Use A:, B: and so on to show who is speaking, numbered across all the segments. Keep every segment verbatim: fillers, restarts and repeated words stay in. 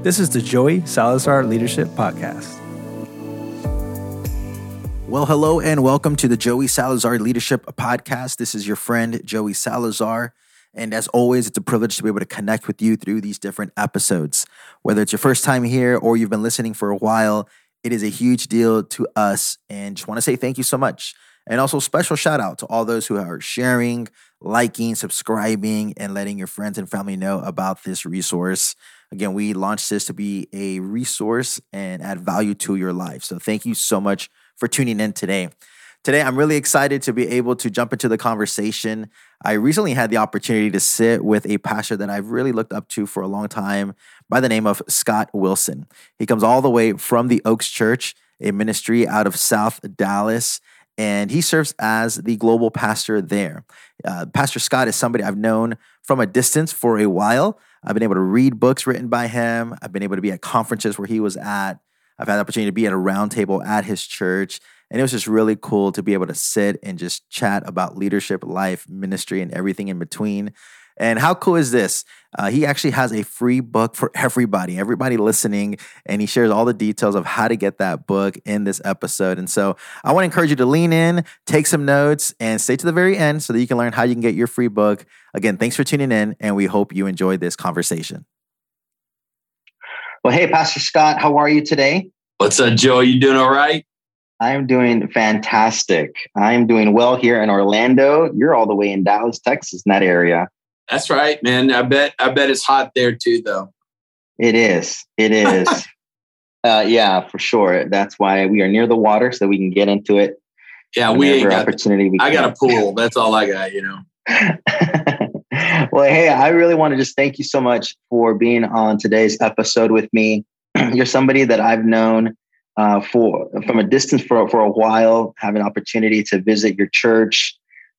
A: This is the Joey Salazar Leadership Podcast.
B: Well, hello and welcome to the Joey Salazar Leadership Podcast. This is your friend, Joey Salazar. And as always, it's a privilege to be able to connect with you through these different episodes. Whether it's your first time here or you've been listening for a while, it is a huge deal to us. And just want to say thank you so much. And also special shout out to all those who are sharing, liking, subscribing, and letting your friends and family know about this resource. Again, we launched this to be a resource and add value to your life. So thank you so much for tuning in today. Today, I'm really excited to be able to jump into the conversation. I recently had the opportunity to sit with a pastor that I've really looked up to for a long time by the name of Scott Wilson. He comes all the way from the Oaks Church, a ministry out of South Dallas, and he serves as the global pastor there. Uh, Pastor Scott is somebody I've known from a distance for a while. I've been able to read books written by him. I've been able to be at conferences where he was at. I've had the opportunity to be at a round table at his church. And it was just really cool to be able to sit and just chat about leadership, life, ministry, and everything in between. And how cool is this? Uh, he actually has a free book for everybody, everybody listening, and he shares all the details of how to get that book in this episode. And so I want to encourage you to lean in, take some notes, and stay to the very end so that you can learn how you can get your free book. Again, thanks for tuning in, and we hope you enjoyed this conversation.
C: Well, hey, Pastor Scott, how are you today?
D: What's up, Joe? You doing all right?
C: I'm doing fantastic. I'm doing well here in Orlando. You're all the way in Dallas, Texas, in that area.
D: That's right, man. I bet I bet it's hot there too, though.
C: It is. It is. uh, yeah, for sure. That's why we are near the water so that we can get into it.
D: Yeah, we ain't got
C: opportunity. We
D: I got a pool. That's all I got, you know.
C: Well, hey, I really want to just thank you so much for being on today's episode with me. You're somebody that I've known uh, for from a distance for, for a while, have an opportunity to visit your church.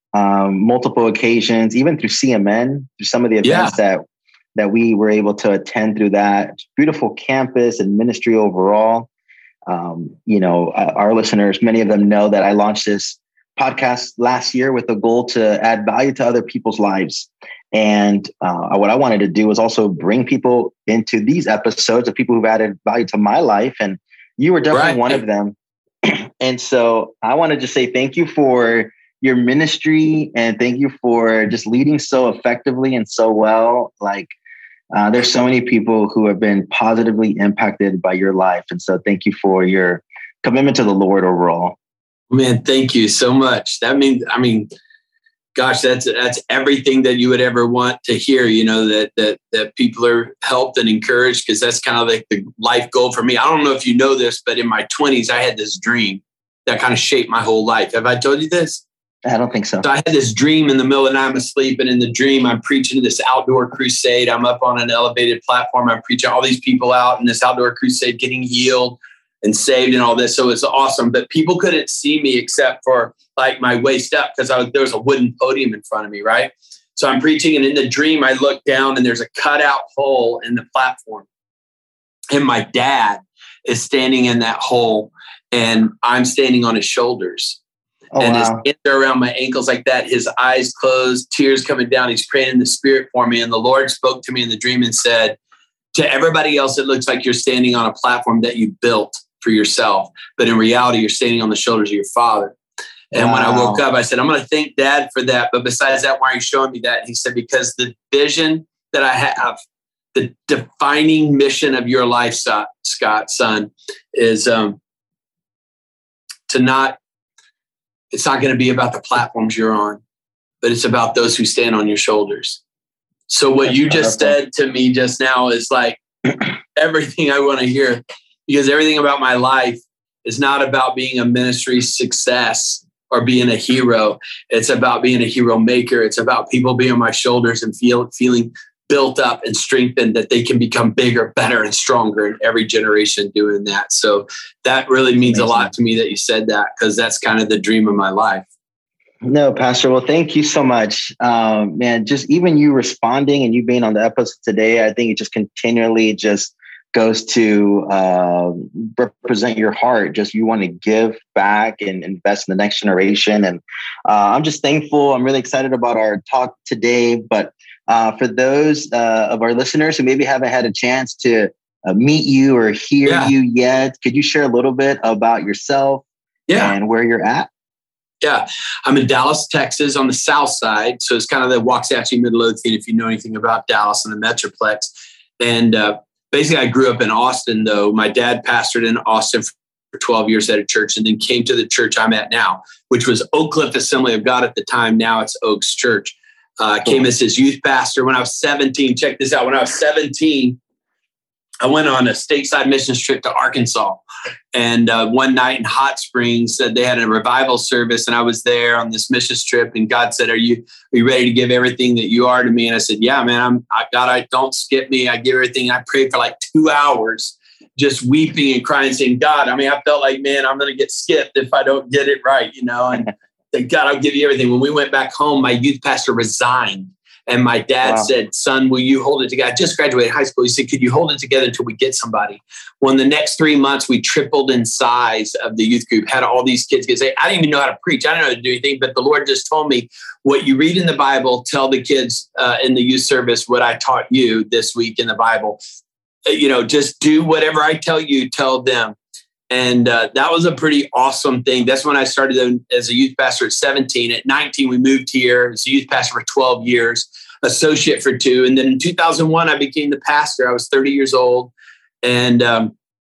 C: Um, multiple occasions, even through C M N, through some of the events yeah. that that we were able to attend through that beautiful campus and ministry overall. Um, you know, our listeners, many of them know that I launched this podcast last year with the goal to add value to other people's lives. And uh, what I wanted to do was also bring people into these episodes of people who've added value to my life. And you were definitely right. one of them. And so I want to just say thank you for your ministry, and thank you for just leading so effectively and so well. Like uh, there's so many people who have been positively impacted by your life. And so thank you for your commitment to the Lord overall.
D: Man, thank you so much. That means, I mean, gosh, that's that's everything that you would ever want to hear, you know, that that that people are helped and encouraged, because that's kind of like the life goal for me. I don't know if you know this, but in my twenties, I had this dream that kind of shaped my whole life. Have I told you this?
C: I don't think so.
D: So I had this dream in the middle of the night. I'm asleep, and in the dream, I'm preaching this outdoor crusade. I'm up on an elevated platform. I'm preaching all these people out in this outdoor crusade, getting healed and saved and all this. So it's awesome. But people couldn't see me except for like my waist up, because I was, there was a wooden podium in front of me, right? So I'm preaching, and in the dream, I look down, and there's a cutout hole in the platform. And my dad is standing in that hole, and I'm standing on his shoulders. Oh, and wow. His hands are around my ankles like that. His eyes closed, tears coming down. He's praying in the spirit for me. And the Lord spoke to me in the dream and said, to everybody else, it looks like you're standing on a platform that you built for yourself. But in reality, you're standing on the shoulders of your father. And wow. When I woke up, I said, I'm going to thank Dad for that. But besides that, why are you showing me that? And he said, because the vision that I have, the defining mission of your life, Scott, son, is um, to not, it's not going to be about the platforms you're on, but it's about those who stand on your shoulders. So what you just said to me just now is like everything I want to hear, because everything about my life is not about being a ministry success or being a hero. It's about being a hero maker. It's about people being on my shoulders and feel, feeling built up and strengthened, that they can become bigger, better, and stronger in every generation doing that. So that really means Amazing. A lot to me that you said that, because that's kind of the dream of my life.
C: No, Pastor. Well, thank you so much. Um, man, just even you responding and you being on the episode today, I think it just continually just goes to uh, represent your heart. Just you want to give back and invest in the next generation. And uh, I'm just thankful. I'm really excited about our talk today. But uh, for those uh, of our listeners who maybe haven't had a chance to uh, meet you or hear
D: yeah.
C: you yet, could you share a little bit about yourself
D: yeah.
C: and where you're at?
D: Yeah, I'm in Dallas, Texas on the south side. So it's kind of the Waxahachie, Midlothian, if you know anything about Dallas and the Metroplex. And uh, basically, I grew up in Austin, though. My dad pastored in Austin for twelve years at a church and then came to the church I'm at now, which was Oak Cliff Assembly of God at the time. Now it's Oaks Church. I uh, came as his youth pastor when I was seventeen. Check this out. When I was seventeen, I went on a stateside missions trip to Arkansas. And uh, one night in Hot Springs, uh, they had a revival service, and I was there on this missions trip. And God said, "Are you are you ready to give everything that you are to me?" And I said, "Yeah, man. I'm. I, God, I don't skip me. I give everything." I prayed for like two hours, just weeping and crying, saying, "God, I mean, I felt like, man, I'm going to get skipped if I don't get it right, you know." And said, "God, I'll give you everything." When we went back home, my youth pastor resigned. And my dad wow. said, "Son, will you hold it together?" I just graduated high school. He said, "Could you hold it together until we get somebody?" Well, in the next three months, we tripled in size of the youth group, had all these kids get saved. I didn't even know how to preach. I didn't know how to do anything, but the Lord just told me, what you read in the Bible, tell the kids uh, in the youth service what I taught you this week in the Bible. Uh, you know, just do whatever I tell you, tell them. And uh, that was a pretty awesome thing. That's when I started as a youth pastor at seventeen. At nineteen, we moved here as a youth pastor for twelve years, associate for two. And then in two thousand one, I became the pastor. I was thirty years old and um,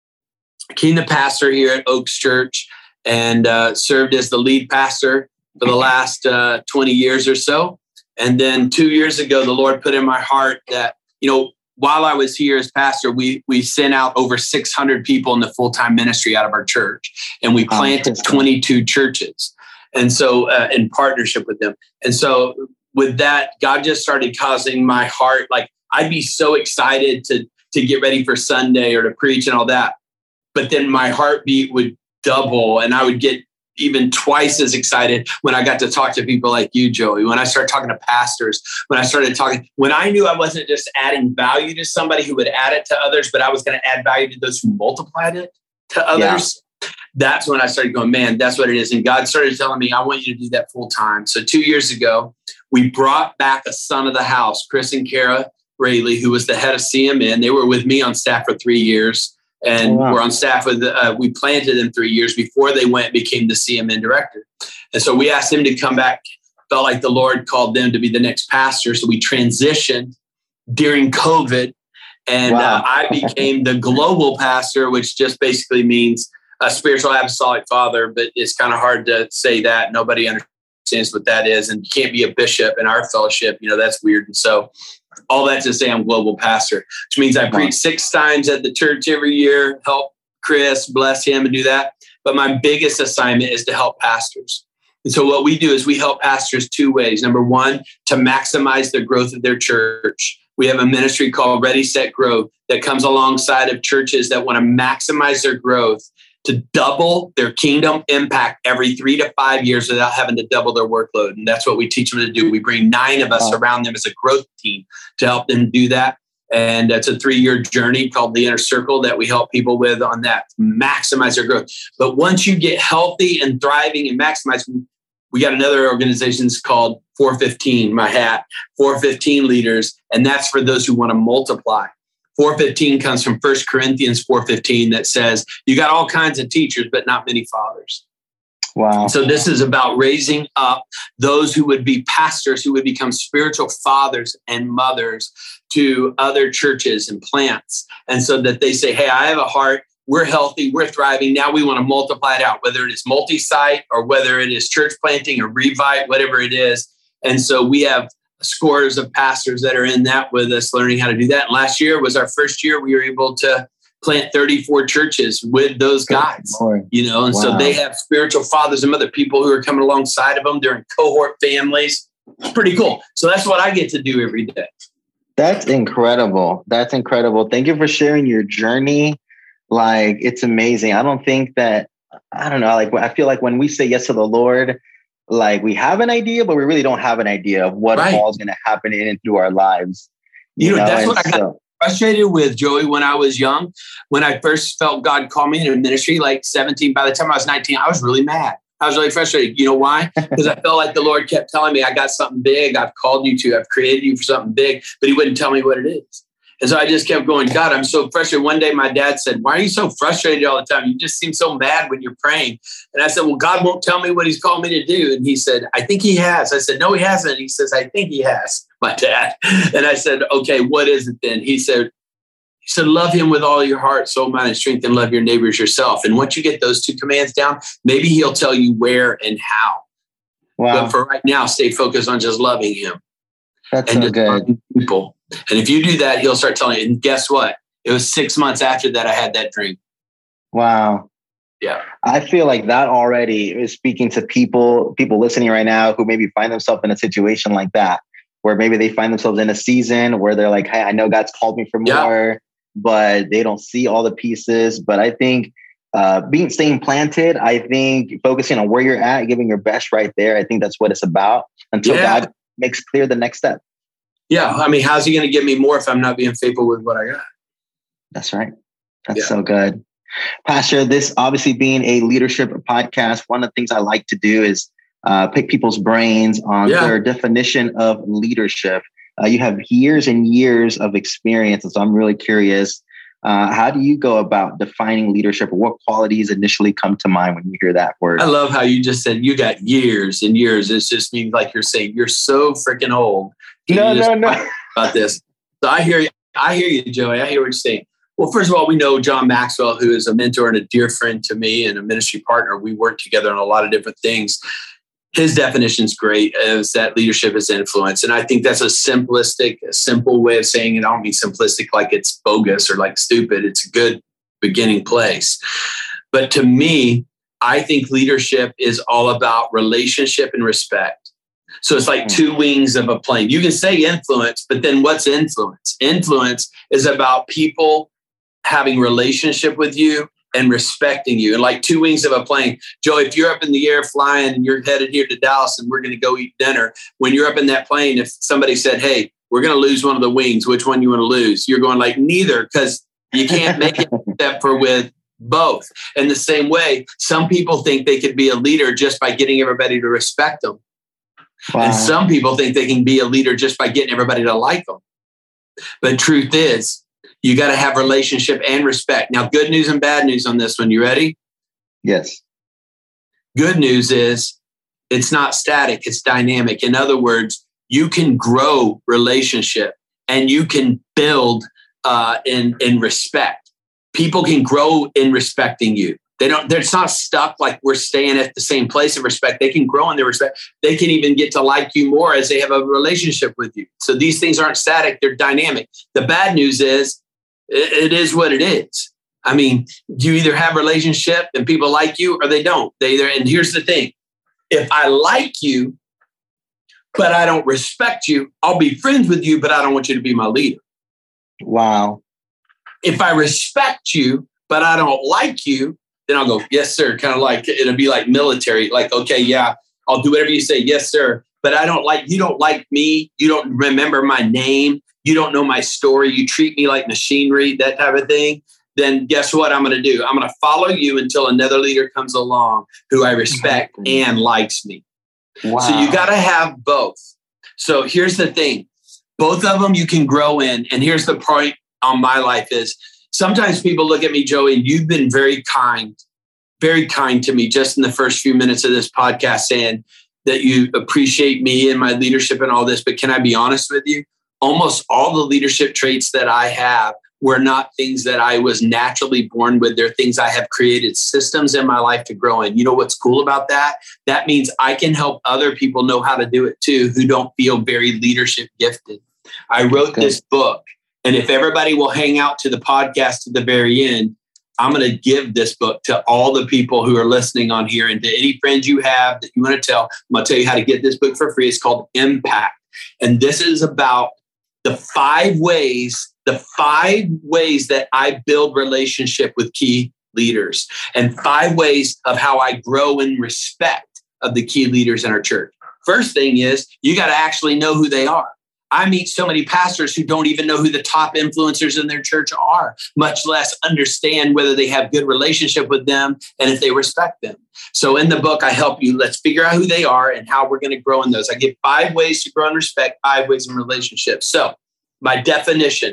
D: became the pastor here at Oaks Church and uh, served as the lead pastor for the last uh, twenty years or so. And then two years ago, the Lord put in my heart that, you know, while I was here as pastor, we we sent out over six hundred people in the full-time ministry out of our church. And we planted twenty-two churches. And so uh, in partnership with them. And so with that, God just started causing my heart, like I'd be so excited to, to get ready for Sunday or to preach and all that. But then my heartbeat would double and I would get even twice as excited when I got to talk to people like you, Joey, when I started talking to pastors, when I started talking, when I knew I wasn't just adding value to somebody who would add it to others, but I was going to add value to those who multiplied it to others. Yeah. That's when I started going, man, that's what it is. And God started telling me, I want you to do that full time. So two years ago, we brought back a son of the house, Chris and Kara Rayleigh, who was the head of C M N. They were with me on staff for three years. And oh, wow. we're on staff with, uh, we planted them three years before they went and became the C M N director. And so we asked him to come back. Felt like the Lord called them to be the next pastor. So we transitioned during COVID. And wow. uh, I became the global pastor, which just basically means a spiritual apostolic father. But it's kind of hard to say that. Nobody understands what that is. And you can't be a bishop in our fellowship. You know, that's weird. And so all that to say I'm global pastor, which means I preach six times at the church every year, help Chris, bless him and do that. But my biggest assignment is to help pastors. And so what we do is we help pastors two ways. Number one, to maximize the growth of their church. We have a ministry called Ready, Set, Grow that comes alongside of churches that want to maximize their growth to double their kingdom impact every three to five years without having to double their workload. And that's what we teach them to do. We bring nine of us around them as a growth team to help them do that. And it's a three-year journey called the Inner Circle that we help people with on that, maximize their growth. But once you get healthy and thriving and maximizing, we got another organization called four fifteen, my hat, four fifteen leaders. And that's for those who want to multiply. four fifteen comes from First Corinthians four fifteen that says, you got all kinds of teachers, but not many fathers.
C: Wow.
D: So this is about raising up those who would be pastors, who would become spiritual fathers and mothers to other churches and plants. And so that they say, hey, I have a heart. We're healthy. We're thriving. Now we want to multiply it out, whether it is multi-site or whether it is church planting or Revite, whatever it is. And so we have scores of pastors that are in that with us, learning how to do that. And last year was our first year we were able to plant thirty-four churches with those guys, you know, and wow. so they have spiritual fathers and other people who are coming alongside of them. They're in cohort families. It's pretty cool. So that's what I get to do every day.
C: That's incredible. That's incredible. Thank you for sharing your journey. Like, it's amazing. I don't think that, I don't know, like, I feel like when we say yes to the Lord, like we have an idea, but we really don't have an idea of what right. all is going to happen in and through our lives.
D: You, you know, know, that's
C: and
D: what I got
C: so,
D: frustrated with, Joey, when I was young. When I first felt God call me into ministry, like seventeen, by the time I was nineteen, I was really mad. I was really frustrated. You know why? Because I felt like the Lord kept telling me, I got something big. I've called you to, I've created you for something big, but he wouldn't tell me what it is. And so I just kept going, God, I'm so frustrated. One day my dad said, why are you so frustrated all the time? You just seem so mad when you're praying. And I said, well, God won't tell me what he's called me to do. And he said, I think he has. I said, no, he hasn't. He says, I think he has, my dad. And I said, okay, what is it then? He said, he said, love him with all your heart, soul, mind, and strength, and love your neighbors yourself. And once you get those two commands down, maybe he'll tell you where and how. Wow. But for right now, stay focused on just loving him.
C: That's
D: and
C: so good.
D: People. And if you do that, he'll start telling you. And guess what? It was six months after that I had that dream.
C: Wow.
D: Yeah.
C: I feel like that already is speaking to people, people listening right now who maybe find themselves in a situation like that, where maybe they find themselves in a season where they're like, hey, I know God's called me for more, yeah. but they don't see all the pieces. But I think uh, being staying planted, I think focusing on where you're at, giving your best right there. I think that's what it's about until yeah. God makes clear the next step.
D: Yeah. I mean, how's he going to give me more if I'm not being faithful with what I got?
C: That's right. That's
D: yeah.
C: so good. Pastor, this obviously being a leadership podcast, one of the things I like to do is uh, pick people's brains on yeah. their definition of leadership. Uh, you have years and years of experience. And so I'm really curious, uh, how do you go about defining leadership, or what qualities initially come to mind when you hear that word?
D: I love how you just said you got years and years. It just means like you're saying you're so freaking old. Can
C: no,
D: you
C: no, no.
D: About this. So I hear you. I hear you, Joey. I hear what you're saying. Well, first of all, we know John Maxwell, who is a mentor and a dear friend to me and a ministry partner. We work together on a lot of different things. His definition is great, is that leadership is influence. And I think that's a simplistic, a simple way of saying it. I don't mean simplistic like it's bogus or like stupid. It's a good beginning place. But to me, I think leadership is all about relationship and respect. So it's like two wings of a plane. You can say influence, but then what's influence? Influence is about people having relationship with you and respecting you. And like two wings of a plane. Joe, if you're up in the air flying and you're headed here to Dallas and we're going to go eat dinner, when you're up in that plane, if somebody said, hey, we're going to lose one of the wings, which one you want to lose? You're going like neither, because you can't make it except for with both. In the same way, some people think they could be a leader just by getting everybody to respect them. Wow. And some people think they can be a leader just by getting everybody to like them. But truth is, you got to have relationship and respect. Now, good news and bad news on this one. You ready?
C: Yes.
D: Good news is it's not static. It's dynamic. In other words, you can grow relationship and you can build uh, in, in respect. People can grow in respecting you. They don't, they're not stuck like we're staying at the same place of respect. They can grow in their respect. They can even get to like you more as they have a relationship with you. So these things aren't static, they're dynamic. The bad news is it, it is what it is. I mean, you either have a relationship and people like you or they don't. They either, and here's the thing. If I like you, but I don't respect you, I'll be friends with you, but I don't want you to be my leader.
C: Wow.
D: If I respect you, but I don't like you, then I'll go, yes, sir. Kind of like, it'll be like military. Like, okay, yeah, I'll do whatever you say. Yes, sir. But I don't like, you don't like me. You don't remember my name. You don't know my story. You treat me like machinery, that type of thing. Then guess what I'm going to do? I'm going to follow you until another leader comes along who I respect and likes me. Wow. So you got to have both. So here's the thing. Both of them you can grow in. And here's the point on my life is, sometimes people look at me, Joey, and you've been very kind, very kind to me just in the first few minutes of this podcast, saying that you appreciate me and my leadership and all this. But can I be honest with you? Almost all the leadership traits that I have were not things that I was naturally born with. They're things I have created systems in my life to grow in. You know what's cool about that? That means I can help other people know how to do it too, who don't feel very leadership gifted. I wrote this book. And if everybody will hang out to the podcast at the very end, I'm going to give this book to all the people who are listening on here, and to any friends you have that you want to tell. I'm going to tell you how to get this book for free. It's called Impact. And this is about the five ways, the five ways that I build relationship with key leaders, and five ways of how I grow in respect of the key leaders in our church. First thing is you got to actually know who they are. I meet so many pastors who don't even know who the top influencers in their church are, much less understand whether they have good relationship with them and if they respect them. So in the book, I help you. Let's figure out who they are and how we're going to grow in those. I give five ways to grow in respect, five ways in relationships. So my definition,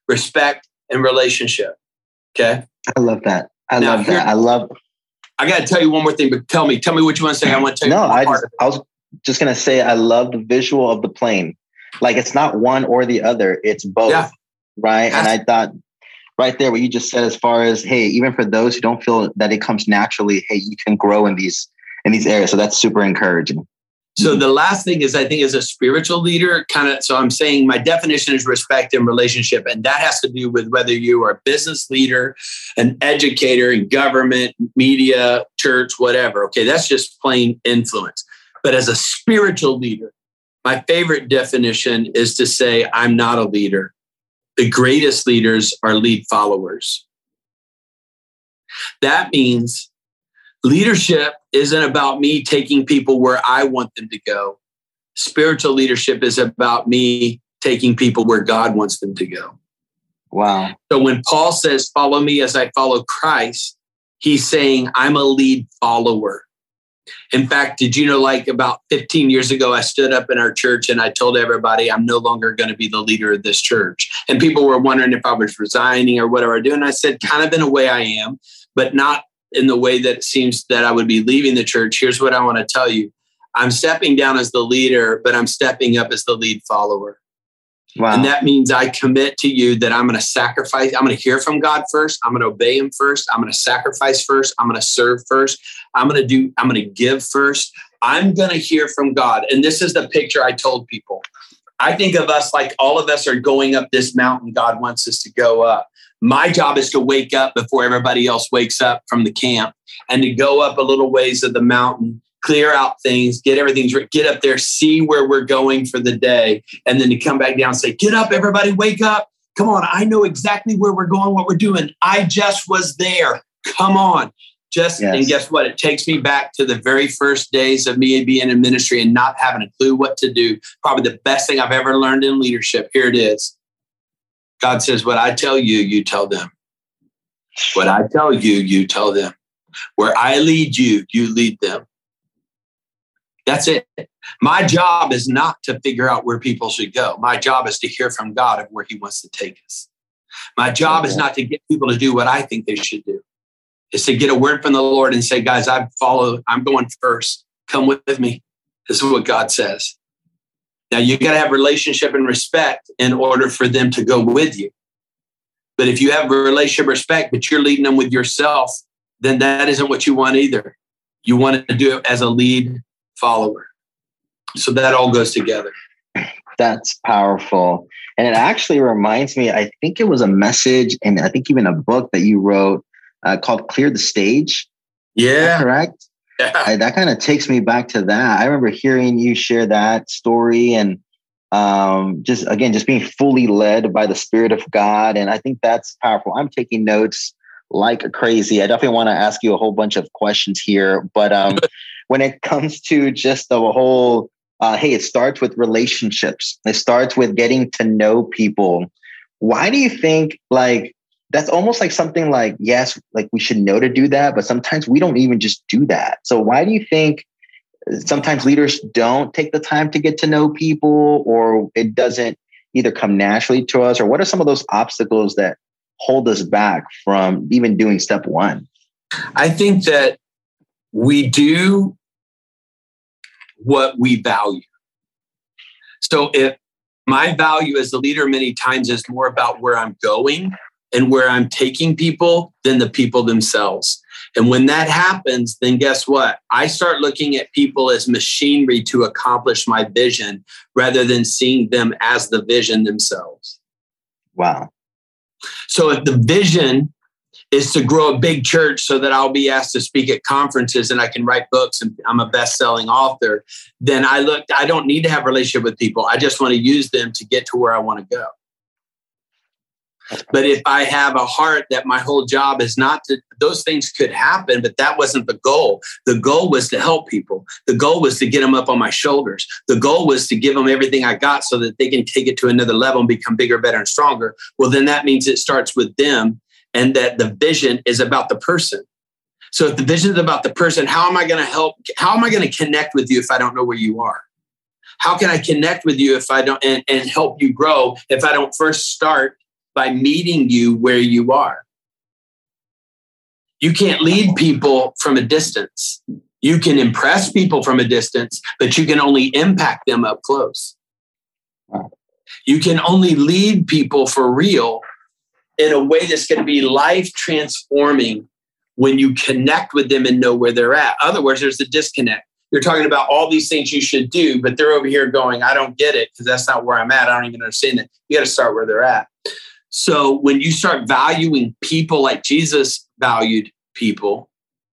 D: respect, and relationship. Okay.
C: I love that. I
D: Now,
C: love
D: here-
C: that. I love.
D: I got to tell you one more thing, but tell me, tell me what you want to say. I want to tell you.
C: No,
D: one
C: I
D: part
C: just,
D: of it.
C: I was just gonna say I love the visual of the plane. Like it's not one or the other; it's both,
D: Yeah.
C: right? And
D: That's-
C: I thought right there what you just said, as far as hey, even for those who don't feel that it comes naturally, hey, you can grow in these in these areas. So that's super encouraging.
D: So the last thing is, I think as a spiritual leader, kind of, so I'm saying my definition is respect and relationship. And that has to do with whether you are a business leader, an educator in government, media, church, whatever. Okay, that's just plain influence. But as a spiritual leader, my favorite definition is to say, I'm not a leader. The greatest leaders are lead followers. That means leadership isn't about me taking people where I want them to go. Spiritual leadership is about me taking people where God wants them to go.
C: Wow.
D: So when Paul says, follow me as I follow Christ, he's saying, I'm a lead follower. In fact, did you know, like about fifteen years ago, I stood up in our church and I told everybody I'm no longer going to be the leader of this church. And people were wondering if I was resigning or whatever I do. And I said, kind of in a way I am, but not in the way that it seems that I would be leaving the church. Here's what I want to tell you. I'm stepping down as the leader, but I'm stepping up as the lead follower.
C: Wow.
D: And that means I commit to you that I'm going to sacrifice. I'm going to hear from God first. I'm going to obey him first. I'm going to sacrifice first. I'm going to serve first. I'm going to do, I'm going to give first. I'm going to hear from God. And this is the picture I told people. I think of us like all of us are going up this mountain God wants us to go up. My job is to wake up before everybody else wakes up from the camp and to go up a little ways of the mountain, clear out things, get everything, get up there, see where we're going for the day, and then to come back down and say, get up, everybody, wake up. Come on, I know exactly where we're going, what we're doing. I just was there. Come on. Just, yes. And guess what? It takes me back to the very first days of me being in ministry and not having a clue what to do. Probably the best thing I've ever learned in leadership. Here it is. God says, what I tell you, you tell them. What I tell you, you tell them. Where I lead you, you lead them. That's it. My job is not to figure out where people should go. My job is to hear from God of where he wants to take us. My job is not to get people to do what I think they should do. It's to get a word from the Lord and say, guys, I follow, I'm going first. Come with me. This is what God says. Now, you got to have relationship and respect in order for them to go with you. But if you have a relationship respect, but you're leading them with yourself, then that isn't what you want either. You want to do it as a lead follower. So that all goes together.
C: That's powerful. And it actually reminds me, I think it was a message and I think even a book that you wrote uh, called Clear the Stage.
D: Yeah.
C: Correct? Yeah. I, that kind of takes me back to that. I remember hearing you share that story and um, just, again, just being fully led by the Spirit of God. And I think that's powerful. I'm taking notes like crazy. I definitely want to ask you a whole bunch of questions here. But um, when it comes to just the whole, uh, hey, it starts with relationships. It starts with getting to know people. Why do you think like, that's almost like something like, yes, like we should know to do that, but sometimes we don't even just do that. So why do you think sometimes leaders don't take the time to get to know people, or it doesn't either come naturally to us? Or what are some of those obstacles that hold us back from even doing step one?
D: I think that we do what we value. So if my value as a leader many times is more about where I'm going and where I'm taking people than the people themselves. And when that happens, then guess what? I start looking at people as machinery to accomplish my vision rather than seeing them as the vision themselves.
C: Wow.
D: So if the vision is to grow a big church so that I'll be asked to speak at conferences and I can write books and I'm a best-selling author, then I look, I don't need to have a relationship with people. I just want to use them to get to where I want to go. But if I have a heart that my whole job is not to, those things could happen, but that wasn't the goal. The goal was to help people. The goal was to get them up on my shoulders. The goal was to give them everything I got so that they can take it to another level and become bigger, better, and stronger. Well, then that means it starts with them and that the vision is about the person. So if the vision is about the person, how am I going to help? How am I going to connect with you if I don't know where you are? How can I connect with you if I don't and, and help you grow if I don't first start by meeting you where you are. You can't lead people from a distance. You can impress people from a distance, but you can only impact them up close. You can only lead people for real in a way that's going to be life transforming when you connect with them and know where they're at. Otherwise, there's a disconnect. You're talking about all these things you should do, but they're over here going, I don't get it because that's not where I'm at. I don't even understand it. You got to start where they're at. So when you start valuing people like Jesus valued people,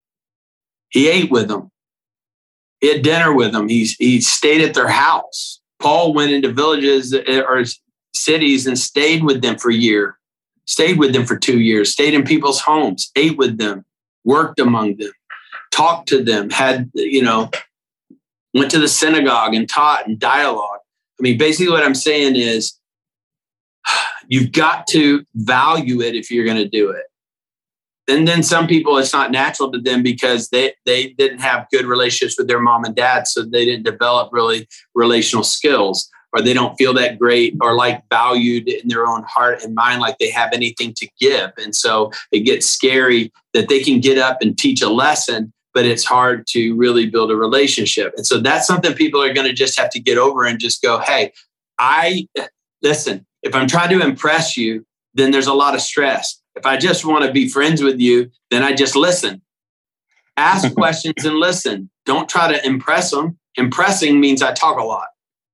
D: he ate with them. He had dinner with them. He's, he stayed at their house. Paul went into villages or cities and stayed with them for a year, stayed with them for two years, stayed in people's homes, ate with them, worked among them, talked to them, had, you know, went to the synagogue and taught and dialogue. I mean, basically what I'm saying is you've got to value it if you're going to do it. And then some people, it's not natural to them because they, they didn't have good relationships with their mom and dad. So they didn't develop really relational skills, or they don't feel that great or like valued in their own heart and mind, like they have anything to give. And so it gets scary that they can get up and teach a lesson, but it's hard to really build a relationship. And so that's something people are going to just have to get over and just go, hey, I listen, if I'm trying to impress you, then there's a lot of stress. If I just want to be friends with you, then I just listen. Ask questions and listen. Don't try to impress them. Impressing means I talk a lot.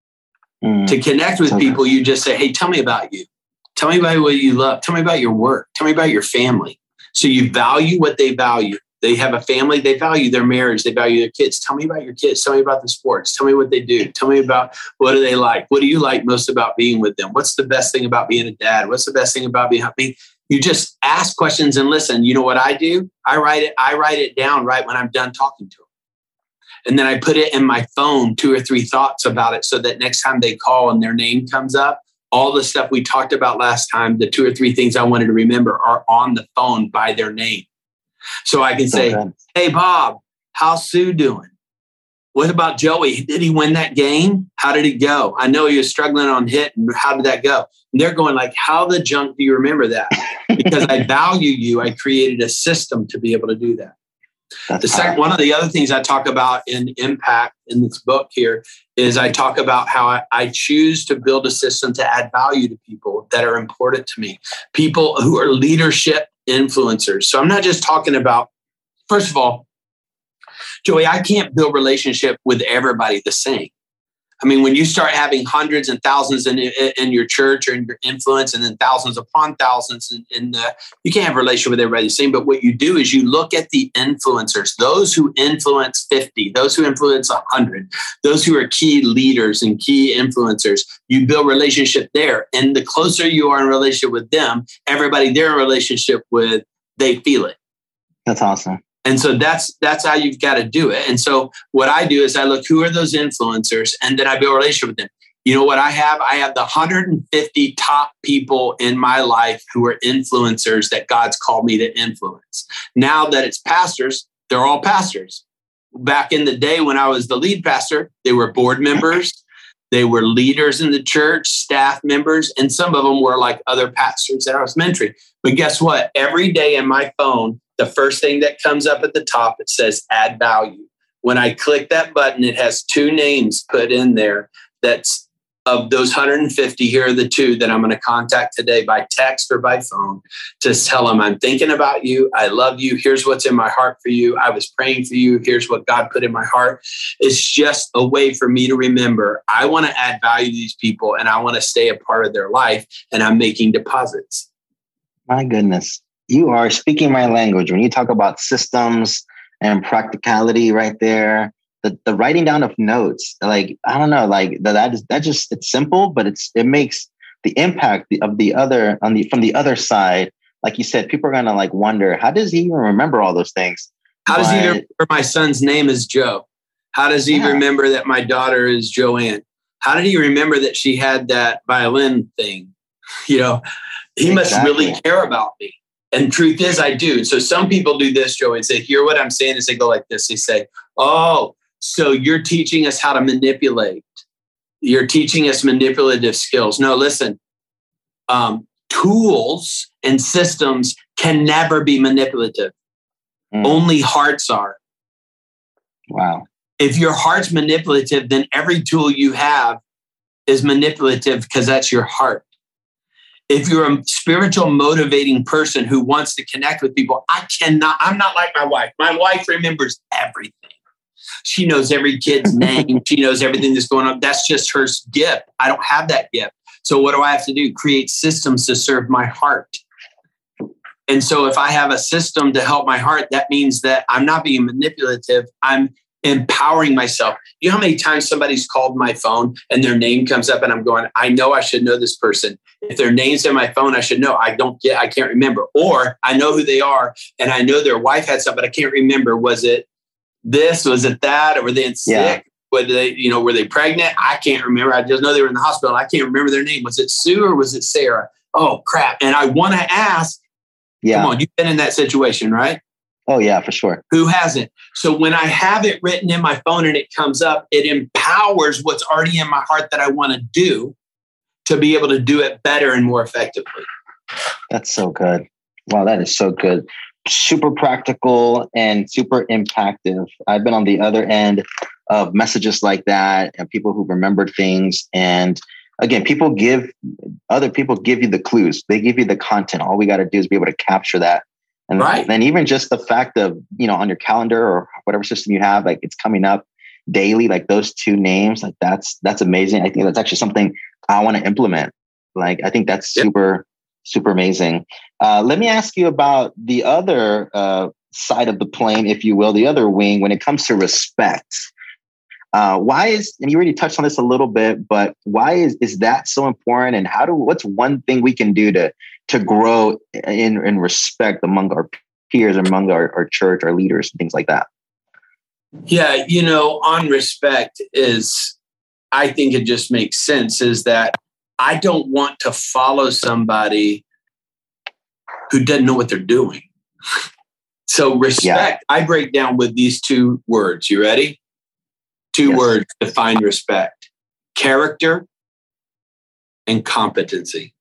D: Mm. To connect with people, you just say, hey, tell me about you. Tell me about what you love. Tell me about your work. Tell me about your family. So you value what they value. They have a family. They value their marriage. They value their kids. Tell me about your kids. Tell me about the sports. Tell me what they do. Tell me about what do they like? What do you like most about being with them? What's the best thing about being a dad? What's the best thing about being happy? You just ask questions and listen. You know what I do? I write it. I write it down right when I'm done talking to them. And then I put it in my phone, two or three thoughts about it so that next time they call and their name comes up, all the stuff we talked about last time, the two or three things I wanted to remember are on the phone by their name. So I can say, okay. Hey, Bob, how's Sue doing? What about Joey? Did he win that game? How did he go? I know he was struggling on hit. And how did that go? And they're going like, how the junk do you remember that? Because I value you. I created a system to be able to do that. That's the second, one of the other things I talk about in Impact in this book here is I talk about how I, I choose to build a system to add value to people that are important to me, people who are leadership influencers. So I'm not just talking about, first of all, Joey, I can't build relationship with everybody the same. I mean, when you start having hundreds and thousands in, in your church or in your influence, and then thousands upon thousands, in, in the, you can't have a relationship with everybody the same. But what you do is you look at the influencers, those who influence fifty, those who influence one hundred, those who are key leaders and key influencers. You build relationship there. And the closer you are in relationship with them, everybody they're in relationship with, they feel it.
C: That's awesome.
D: And so that's that's how you've got to do it. And so what I do is I look, who are those influencers? And then I build a relationship with them. You know what I have? I have the one hundred fifty top people in my life who are influencers that God's called me to influence. Now that it's pastors, they're all pastors. Back in the day when I was the lead pastor, they were board members. They were leaders in the church, staff members, and some of them were like other pastors that I was mentoring. But guess what? Every day in my phone, the first thing that comes up at the top, it says add value. When I click that button, it has two names put in there. That's of those one hundred fifty, here are the two that I'm going to contact today by text or by phone to tell them I'm thinking about you. I love you. Here's what's in my heart for you. I was praying for you. Here's what God put in my heart. It's just a way for me to remember I want to add value to these people and I want to stay a part of their life, and I'm making deposits.
C: My goodness. You are speaking my language. When you talk about systems and practicality right there, the, the writing down of notes, like, I don't know, like that, is, that just, it's simple, but it's, it makes the impact of the other on the, from the other side. Like you said, people are going to like wonder, how does he even remember all those things?
D: How but, does he remember my son's name is Joe? How does he yeah. remember that my daughter is Joanne? How did he remember that she had that violin thing? You know, he exactly. must really care about me. And truth is, I do. So some people do this, Joey, and say, hear what I'm saying, is they go like this. They say, oh, so you're teaching us how to manipulate. You're teaching us manipulative skills. No, listen, um, tools and systems can never be manipulative. Mm. Only hearts are.
C: Wow.
D: If your heart's manipulative, then every tool you have is manipulative because that's your heart. If you're a spiritual motivating person who wants to connect with people, I cannot, I'm not like my wife. My wife remembers everything. She knows every kid's name. She knows everything that's going on. That's just her gift. I don't have that gift. So what do I have to do? Create systems to serve my heart. And so if I have a system to help my heart, that means that I'm not being manipulative. I'm empowering myself. You know how many times somebody's called my phone and their name comes up and I'm going, I know I should know this person. If their name's in my phone, I should know. I don't get, I can't remember. Or I know who they are and I know their wife had something, but I can't remember. Was it this? Was it that? Or were they sick? Yeah. Were they, you know, were they pregnant? I can't remember. I just know they were in the hospital. I can't remember their name. Was it Sue or was it Sarah? Oh, crap. And I want to ask, yeah. Come on, you've been in that situation, right?
C: Oh, yeah, for sure.
D: Who hasn't? So when I have it written in my phone and it comes up, it empowers what's already in my heart that I want to do to be able to do it better and more effectively.
C: That's so good. Wow, that is so good. Super practical and super impactful. I've been on the other end of messages like that and people who remembered things. And again, people give, other people give you the clues. They give you the content. All we got to do is be able to capture that. And right. then even just the fact of, you know, on your calendar or whatever system you have, like it's coming up daily, like those two names, like that's, that's amazing. I think that's actually something I want to implement. Like, I think that's yep. super, super amazing. Uh, let me ask you about the other uh, side of the plane, if you will, the other wing, when it comes to respect. Uh, why is, and you already touched on this a little bit, but why is, is that so important? And how do, what's one thing we can do to, to grow in, in respect among our peers, among our, our church, our leaders, and things like that?
D: Yeah. You know, on respect is, I think it just makes sense is that I don't want to follow somebody who doesn't know what they're doing. So respect, yeah. I break down with these two words. You ready? Two yes. words define respect: character and competency.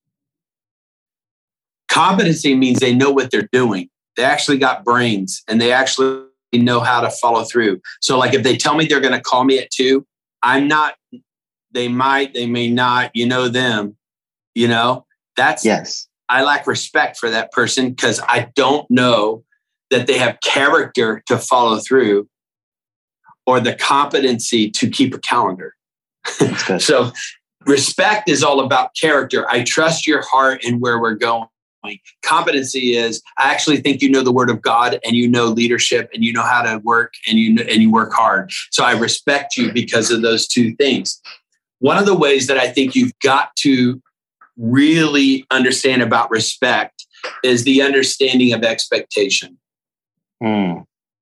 D: Competency means they know what they're doing. They actually got brains and they actually know how to follow through. So like if they tell me they're going to call me at two, I'm not, they might, they may not, you know them, you know, that's,
C: yes.
D: I lack respect for that person because I don't know that they have character to follow through or the competency to keep a calendar. So respect is all about character. I trust your heart and where we're going. Competency is, I actually think you know the word of God and you know leadership and you know how to work and you know, and you work hard. So I respect you because of those two things. One of the ways that I think you've got to really understand about respect is the understanding of expectation.
C: Mm.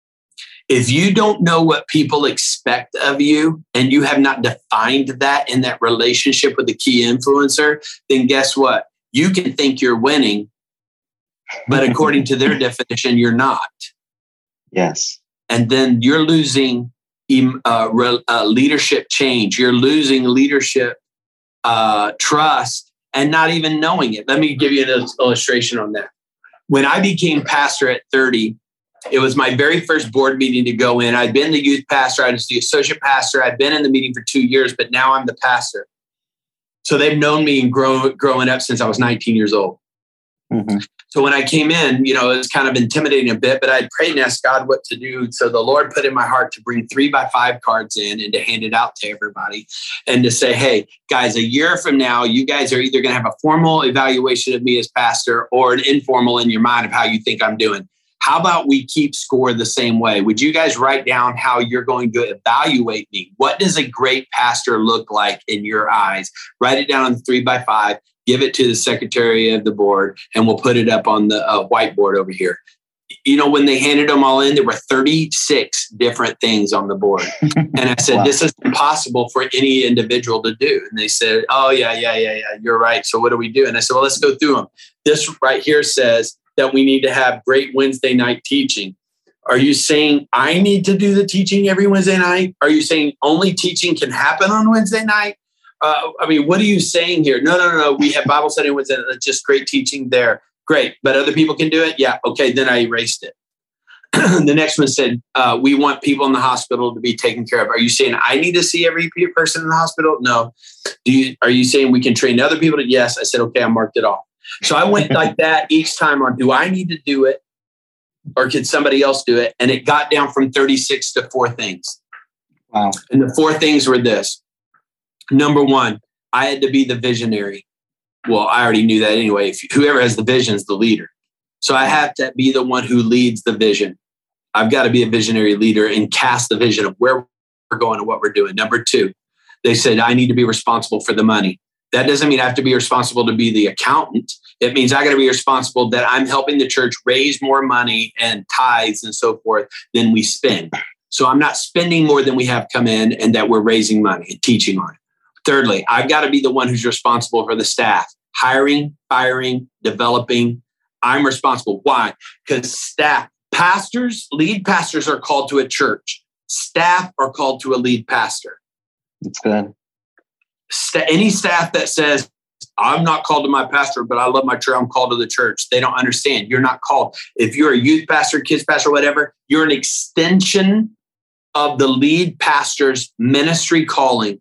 D: If you don't know what people expect of you and you have not defined that in that relationship with the key influencer, then guess what? You can think you're winning, but according to their definition, you're not.
C: Yes.
D: And then you're losing uh, re- uh, leadership change. You're losing leadership uh, trust and not even knowing it. Let me give you an illustration on that. When I became pastor at thirty, it was my very first board meeting to go in. I'd been the youth pastor. I was the associate pastor. I'd been in the meeting for two years, but now I'm the pastor. So they've known me and grow, growing up since I was nineteen years old.
C: Mm-hmm.
D: So when I came in, you know, it was kind of intimidating a bit, but I'd prayed and asked God what to do. So the Lord put in my heart to bring three by five cards in and to hand it out to everybody and to say, hey, guys, a year from now, you guys are either going to have a formal evaluation of me as pastor or an informal in your mind of how you think I'm doing. How about we keep score the same way? Would you guys write down how you're going to evaluate me? What does a great pastor look like in your eyes? Write it down on three by five, give it to the secretary of the board, and we'll put it up on the uh, whiteboard over here. You know, when they handed them all in, there were thirty-six different things on the board. And I said, wow. This is impossible for any individual to do. And they said, oh, yeah, yeah, yeah, yeah, you're right. So what do we do? And I said, well, let's go through them. This right here says that we need to have great Wednesday night teaching. Are you saying I need to do the teaching every Wednesday night? Are you saying only teaching can happen on Wednesday night? Uh, I mean, what are you saying here? No, no, no, no. We have Bible study with just great teaching there. Great. But other people can do it? Yeah. Okay. Then I erased it. The next one said, uh, we want people in the hospital to be taken care of. Are you saying I need to see every person in the hospital? No. Do you, are you saying we can train other people to? Yes. I said, okay, I marked it off. So I went like that each time on, do I need to do it or can somebody else do it? And it got down from thirty-six to four things.
C: Wow.
D: And the four things were this. Number one, I had to be the visionary. Well, I already knew that anyway. If whoever has the vision is the leader. So I have to be the one who leads the vision. I've got to be a visionary leader and cast the vision of where we're going and what we're doing. Number two, they said, I need to be responsible for the money. That doesn't mean I have to be responsible to be the accountant. It means I got to be responsible that I'm helping the church raise more money and tithes and so forth than we spend. So I'm not spending more than we have come in and that we're raising money and teaching on it. Thirdly, I've got to be the one who's responsible for the staff, hiring, firing, developing. I'm responsible. Why? Because staff, pastors, lead pastors are called to a church. Staff are called to a lead pastor.
C: That's good.
D: St- any staff that says, I'm not called to my pastor, but I love my church, I'm called to the church. They don't understand. You're not called. If you're a youth pastor, kids pastor, whatever, you're an extension of the lead pastor's ministry calling.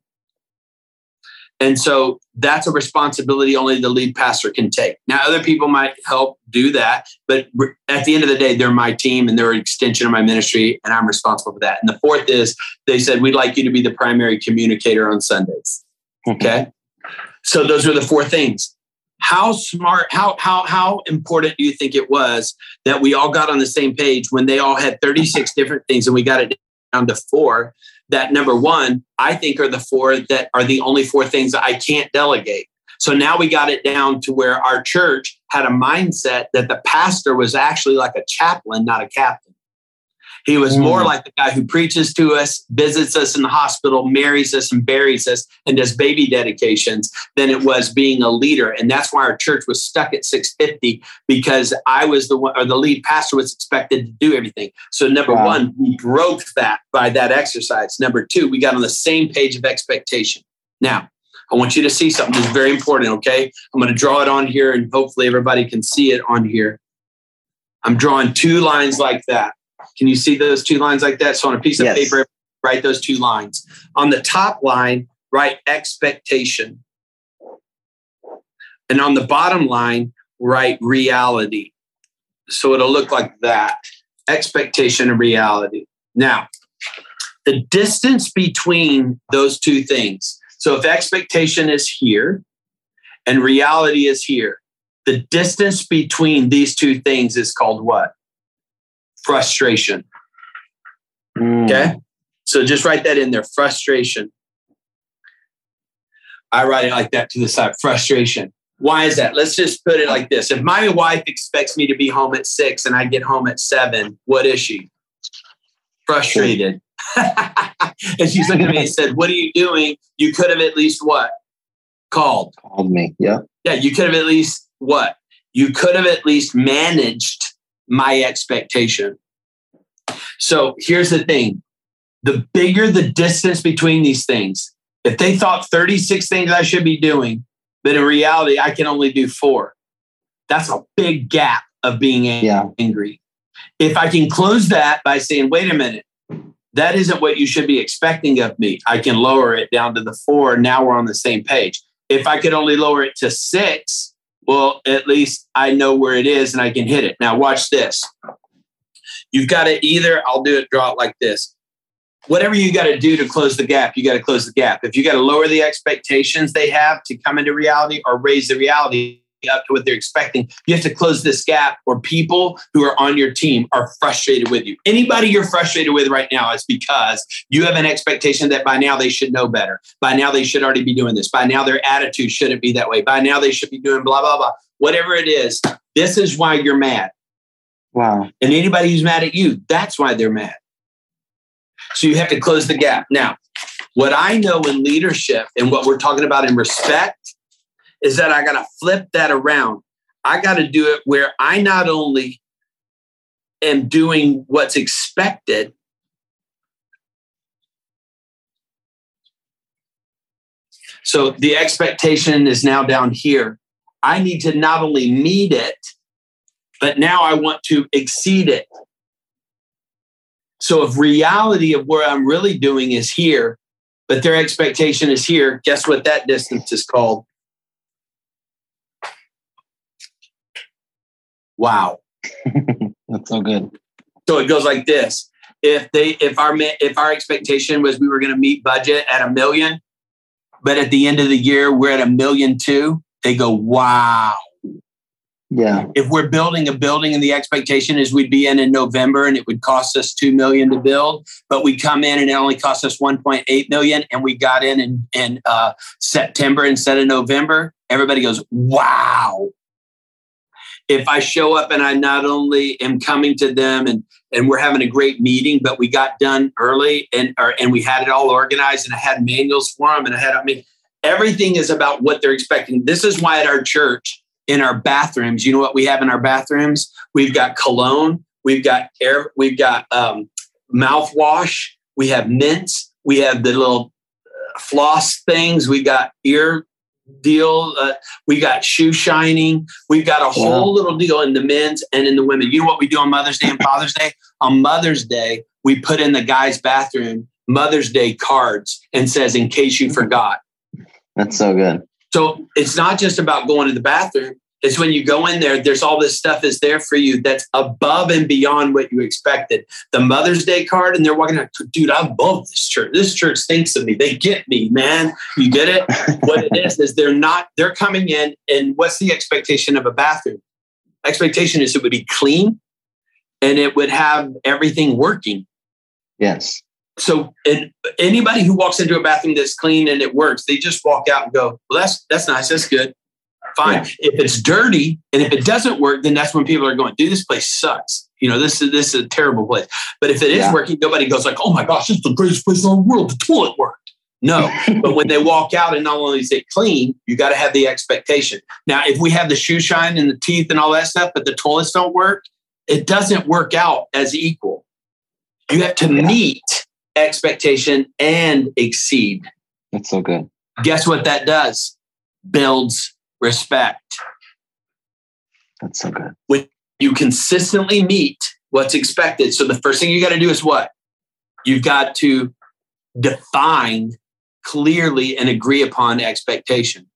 D: And so that's a responsibility only the lead pastor can take. Now, other people might help do that, but at the end of the day, they're my team and they're an extension of my ministry, and I'm responsible for that. And the fourth is they said, we'd like you to be the primary communicator on Sundays. Okay. So those are the four things. How smart, how, how, how important do you think it was that we all got on the same page when they all had thirty-six different things and we got it down to four? That number one, I think are the four that are the only four things that I can't delegate. So now we got it down to where our church had a mindset that the pastor was actually like a chaplain, not a captain. He was mm. more like the guy who preaches to us, visits us in the hospital, marries us and buries us, and does baby dedications than it was being a leader. And that's why our church was stuck at six fifty, because I was the one, or the lead pastor was expected to do everything. So number wow. one, we broke that by that exercise. Number two, we got on the same page of expectation. Now, I want you to see something that's very important, okay? I'm going to draw it on here and hopefully everybody can see it on here. I'm drawing two lines like that. Can you see those two lines like that? So on a piece of yes. paper, write those two lines. On the top line, write expectation. And on the bottom line, write reality. So it'll look like that. Expectation and reality. Now, the distance between those two things. So if expectation is here and reality is here, the distance between these two things is called what? Frustration. Mm. Okay. So just write that in there. Frustration. I write it like that to the side. Frustration. Why is that? Let's just put it like this. If my wife expects me to be home at six and I get home at seven, what is she? Frustrated. And she's looking at me and said, what are you doing? You could have at least what? Called.
C: Called me. Yeah.
D: Yeah. You could have at least what? You could have at least managed my expectation. So here's the thing. The bigger the distance between these things, if they thought thirty-six things I should be doing, but in reality, I can only do four. That's a big gap of being angry. Yeah. If I can close that by saying, wait a minute, that isn't what you should be expecting of me, I can lower it down to the four. Now we're on the same page. If I could only lower it to six, well, at least I know where it is and I can hit it. Now watch this. You've got to either, I'll do it, draw it like this. Whatever you got to do to close the gap, you got to close the gap. If you got to lower the expectations they have to come into reality or raise the reality up to what they're expecting, you have to close this gap, or people who are on your team are frustrated with you. Anybody you're frustrated with right now is because you have an expectation that by now they should know better. By now they should already be doing this. By now their attitude shouldn't be that way. By now they should be doing blah, blah, blah. Whatever it is, this is why you're mad.
C: Wow.
D: And anybody who's mad at you, that's why they're mad. So you have to close the gap. Now, what I know in leadership and what we're talking about in respect is that I got to flip that around. I got to do it where I not only am doing what's expected, So the expectation is now down here. I need to not only meet it, but now I want to exceed it. So if reality of where I'm really doing is here, but their expectation is here, guess what that distance is called? Wow.
C: That's so good.
D: So it goes like this. If they, if our, if our expectation was we were going to meet budget at a million, but at the end of the year, we're at a million two, they go, wow.
C: Yeah.
D: If we're building a building and the expectation is we'd be in in November and it would cost us two million to build, but we come in and it only cost us one point eight million and we got in in, in uh, September instead of November, everybody goes, wow. If I show up and I not only am coming to them and, and we're having a great meeting, but we got done early and, or, and we had it all organized and I had manuals for them and I had, I mean, everything is about what they're expecting. This is why at our church, in our bathrooms, you know what we have in our bathrooms? We've got cologne, we've got air, we've got um, mouthwash, we have mints, we have the little uh, floss things, we got ear deal, uh, we got shoe shining, we've got a whole
C: wow.
D: little deal in the men's and in the women. You know what we do on Mother's Day and Father's Day? On Mother's Day, we put in the guy's bathroom Mother's Day cards and says, in case you forgot.
C: That's so good.
D: So it's not just about going to the bathroom. It's when you go in there, there's all this stuff is there for you that's above and beyond what you expected. The Mother's Day card, and they're walking out, dude, I love this church. This church thinks of me. They get me, man. You get it? What it is, is they're not, they're coming in, and what's the expectation of a bathroom? Expectation is it would be clean and it would have everything working.
C: Yes.
D: So and anybody who walks into a bathroom that's clean and it works, they just walk out and go, well, that's that's nice. That's good. Fine. Yeah. If it's dirty and if it doesn't work, then that's when people are going, dude, this place sucks. You know, this is this is a terrible place. But if it is yeah. working, nobody goes like, oh my gosh, it's the greatest place in the world. The toilet worked. No. But when they walk out and not only is it clean, you got to have the expectation. Now, if we have the shoe shine and the teeth and all that stuff, but the toilets don't work, it doesn't work out as equal. You have to yeah. meet expectation and exceed.
C: That's so good.
D: Guess what that does? Builds respect.
C: That's so good.
D: When you consistently meet what's expected. So the first thing you got to do is what? You've got to define clearly and agree upon expectation.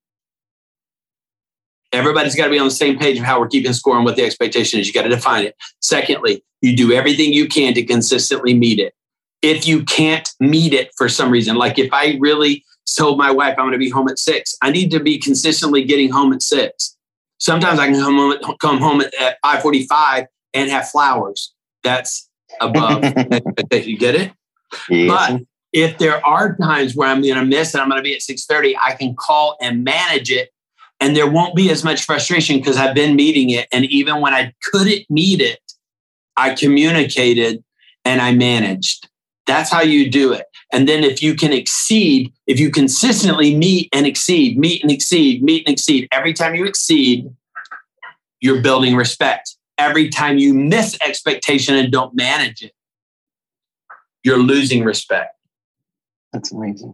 D: Everybody's got to be on the same page of how we're keeping score and what the expectation is. You got to define it. Secondly, you do everything you can to consistently meet it. If you can't meet it for some reason, like if I really told my wife I'm going to be home at six, I need to be consistently getting home at six. Sometimes I can come home at, come home at five forty-five and have flowers. That's above expectation. You get it? Yes. But if there are times where I'm going to miss and I'm going to be at six thirty, I can call and manage it. And there won't be as much frustration because I've been meeting it. And even when I couldn't meet it, I communicated and I managed. That's how you do it. And then if you can exceed, if you consistently meet and exceed, meet and exceed, meet and exceed, every time you exceed, you're building respect. Every time you miss expectation and don't manage it, you're losing respect.
C: That's amazing.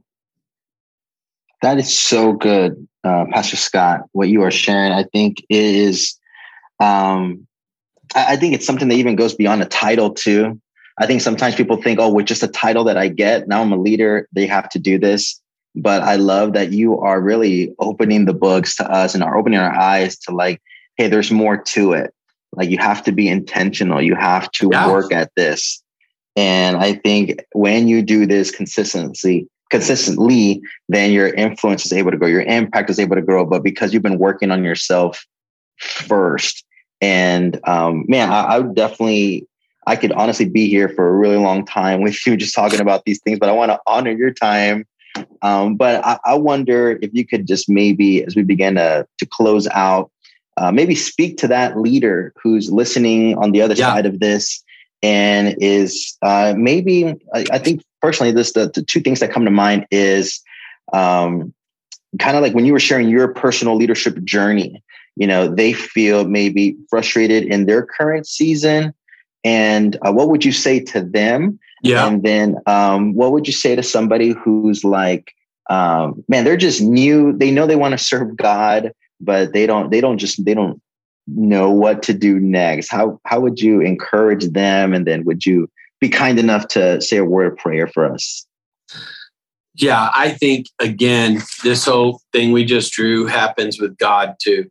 C: That is so good, uh, Pastor Scott, what you are sharing. I think is, um, I, I think it's something that even goes beyond a title too. I think sometimes people think, oh, with just a title that I get, now I'm a leader, they have to do this. But I love that you are really opening the books to us and are opening our eyes to like, hey, there's more to it. Like you have to be intentional. You have to yeah. work at this. And I think when you do this consistently, consistently, then your influence is able to grow, your impact is able to grow. But because you've been working on yourself first, and um, man, I, I would definitely, I could honestly be here for a really long time with you just talking about these things, but I want to honor your time. Um, but I, I wonder if you could just maybe, as we begin to, to close out, uh, maybe speak to that leader who's listening on the other yeah. side of this and is uh, maybe, I, I think personally, this the, the two things that come to mind is um, kind of like when you were sharing your personal leadership journey, you know, they feel maybe frustrated in their current season. And uh, what would you say to them?
D: Yeah.
C: And then um, what would you say to somebody who's like, um, man, they're just new. They know they want to serve God, but they don't, they don't just, they don't know what to do next. How, how would you encourage them? And then would you be kind enough to say a word of prayer for us?
D: Yeah, I think, again, this whole thing we just drew happens with God too.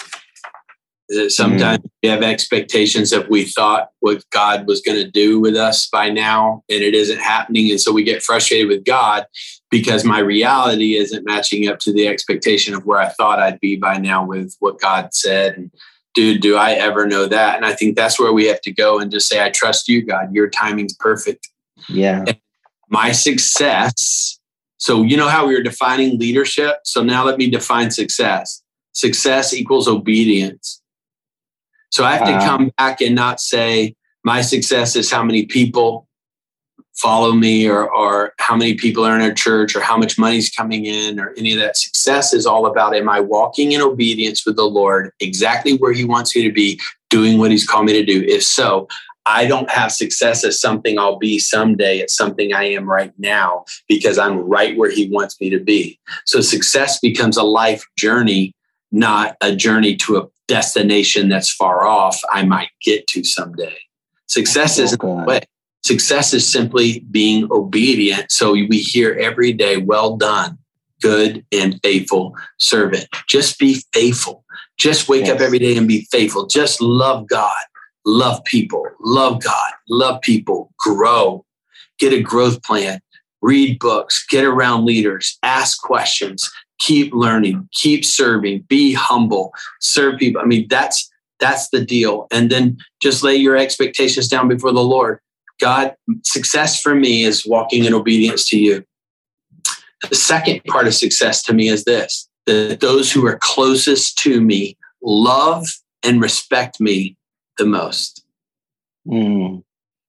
D: Is that sometimes mm. we have expectations that we thought what God was going to do with us by now, and it isn't happening. And so we get frustrated with God because my reality isn't matching up to the expectation of where I thought I'd be by now with what God said. And dude, do I ever know that? And I think that's where we have to go and just say, I trust you, God. Your timing's perfect.
C: Yeah.
D: And my success. So you know how we were defining leadership? So now let me define success. Success equals obedience. So I have to uh, come back and not say my success is how many people follow me or, or how many people are in a church or how much money's coming in or any of that. Success is all about, am I walking in obedience with the Lord exactly where he wants me to be, doing what he's called me to do? If so, I don't have success as something I'll be someday. It's something I am right now because I'm right where he wants me to be. So success becomes a life journey, not a journey to a destination that's far off I might get to someday. Success isn't the way. Success is simply being obedient. So we hear every day, well done, good and faithful servant. Just be faithful. Just wake yes. up every day and be faithful. Just love God, love people, love God, love people, grow, get a growth plan, read books, get around leaders, ask questions, keep learning, keep serving, be humble, serve people. I mean, that's that's the deal. And then just lay your expectations down before the Lord. God, success for me is walking in obedience to you. The second part of success to me is this, that those who are closest to me love and respect me the most.
C: Mm.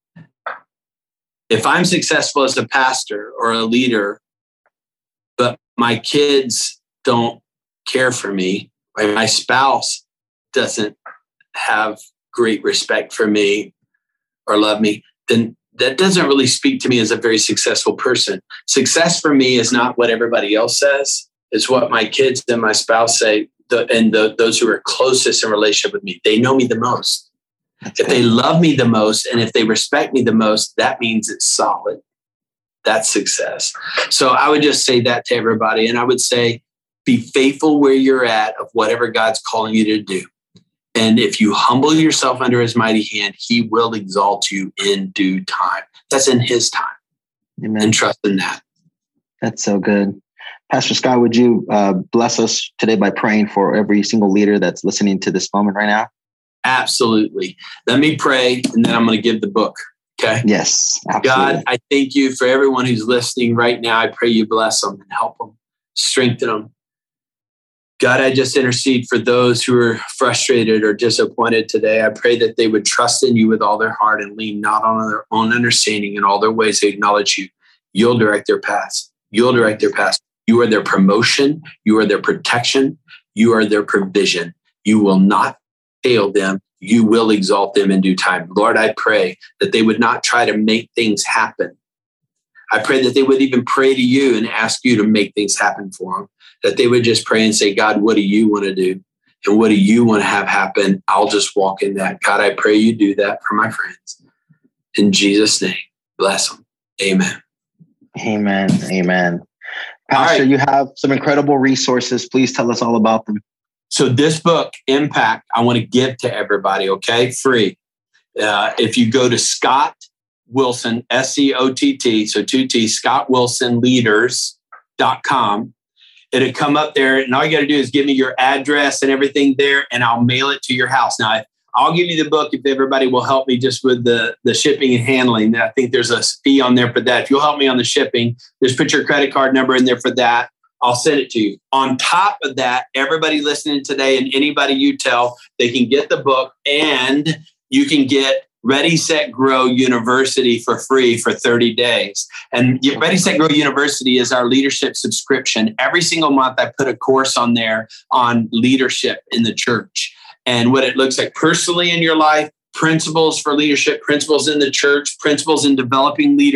D: If I'm successful as a pastor or a leader, but my kids don't care for me, or my spouse doesn't have great respect for me or love me, then that doesn't really speak to me as a very successful person. Success for me is not what everybody else says. It's what my kids and my spouse say, the, and the, those who are closest in relationship with me. They know me the most. That's if good. They love me the most, and if they respect me the most, that means it's solid. That's success. So I would just say that to everybody. And I would say, be faithful where you're at of whatever God's calling you to do. And if you humble yourself under his mighty hand, he will exalt you in due time. That's in his time.
C: Amen.
D: And trust in that.
C: That's so good. Pastor Scott, would you uh, bless us today by praying for every single leader that's listening to this moment right now?
D: Absolutely. Let me pray, and then I'm going to give the book. Okay.
C: Yes. Absolutely.
D: God, I thank you for everyone who's listening right now. I pray you bless them and help them, strengthen them. God, I just intercede for those who are frustrated or disappointed today. I pray that they would trust in you with all their heart and lean not on their own understanding. In all their ways, they acknowledge you. You'll direct their paths. You'll direct their paths. You are their promotion. You are their protection. You are their provision. You will not fail them. You will exalt them in due time. Lord, I pray that they would not try to make things happen. I pray that they would even pray to you and ask you to make things happen for them. That they would just pray and say, God, what do you want to do? And what do you want to have happen? I'll just walk in that. God, I pray you do that for my friends. In Jesus' name, bless them. Amen.
C: Amen. Amen. Pastor, right. You have some incredible resources. Please tell us all about them.
D: So this book, Impact, I want to give to everybody, okay? Free. Uh, if you go to Scott Wilson, S C O T T, so two T, Scott Wilson Leaders dot com. It'll come up there, and all you got to do is give me your address and everything there, and I'll mail it to your house. Now, I'll give you the book if everybody will help me just with the, the shipping and handling. I think there's a fee on there for that. If you'll help me on the shipping, just put your credit card number in there for that. I'll send it to you. On top of that, everybody listening today and anybody you tell, they can get the book, and you can get Ready, Set, Grow University for free for thirty days. And Ready, Set, Grow University is our leadership subscription. Every single month, I put a course on there on leadership in the church and what it looks like personally in your life, principles for leadership, principles in the church, principles in developing leaders,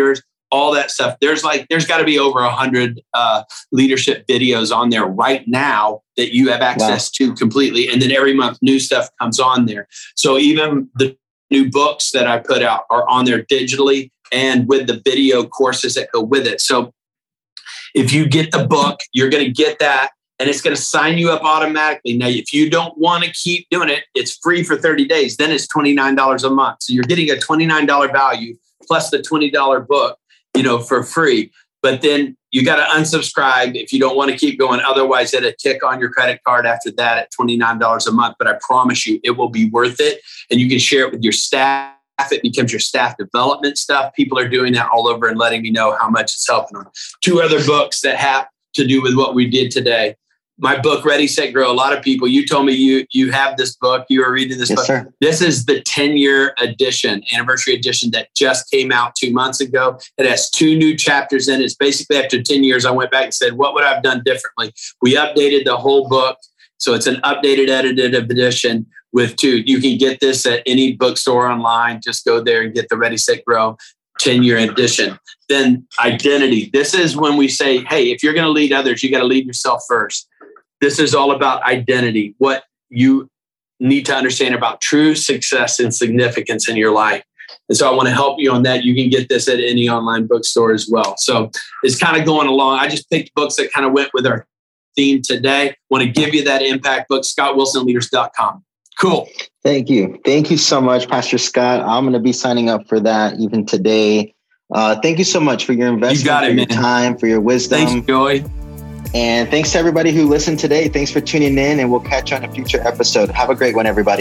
D: all that stuff. There's like, there's got to be over a hundred uh, leadership videos on there right now that you have access wow. to completely. And then every month new stuff comes on there. So even the new books that I put out are on there digitally and with the video courses that go with it. So if you get the book, you're going to get that and it's going to sign you up automatically. Now, if you don't want to keep doing it, it's free for thirty days. Then it's twenty-nine dollars a month. So you're getting a twenty-nine dollars value plus the twenty dollars book, you know, for free. But then you got to unsubscribe if you don't want to keep going. Otherwise, it'll tick on your credit card after that at twenty-nine dollars a month. But I promise you, it will be worth it. And you can share it with your staff. It becomes your staff development stuff. People are doing that all over and letting me know how much it's helping them. Two other books that have to do with what we did today. My book, Ready, Set, Grow. A lot of people, you told me you you have this book. You were reading this
C: yes,
D: book.
C: Sir.
D: This is the ten-year edition, anniversary edition that just came out two months ago. It has two new chapters in it. It's basically after ten years, I went back and said, what would I have done differently? We updated the whole book. So it's an updated, edited edition with two. You can get this at any bookstore online. Just go there and get the Ready, Set, Grow ten-year edition. Then identity. This is when we say, hey, if you're going to lead others, you got to lead yourself first. This is all about identity, what you need to understand about true success and significance in your life. And so I want to help you on that. You can get this at any online bookstore as well. So it's kind of going along. I just picked books that kind of went with our theme today. Want to give you that impact book, scott wilson leaders dot com. Cool.
C: Thank you. Thank you so much, Pastor Scott. I'm going to be signing up for that even today. Uh, thank you so much for your investment,
D: you got it,
C: for
D: man.
C: your time, for your wisdom.
D: Thanks, Joey.
C: And thanks to everybody who listened today. Thanks for tuning in, and we'll catch you on a future episode. Have a great one, everybody.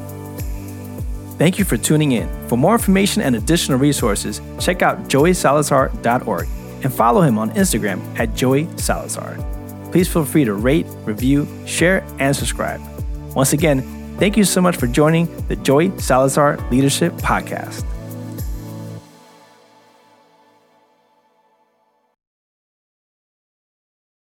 A: Thank you for tuning in. For more information and additional resources, check out joey salazar dot org and follow him on Instagram at joey salazar. Please feel free to rate, review, share, and subscribe. Once again, thank you so much for joining the Joey Salazar Leadership Podcast.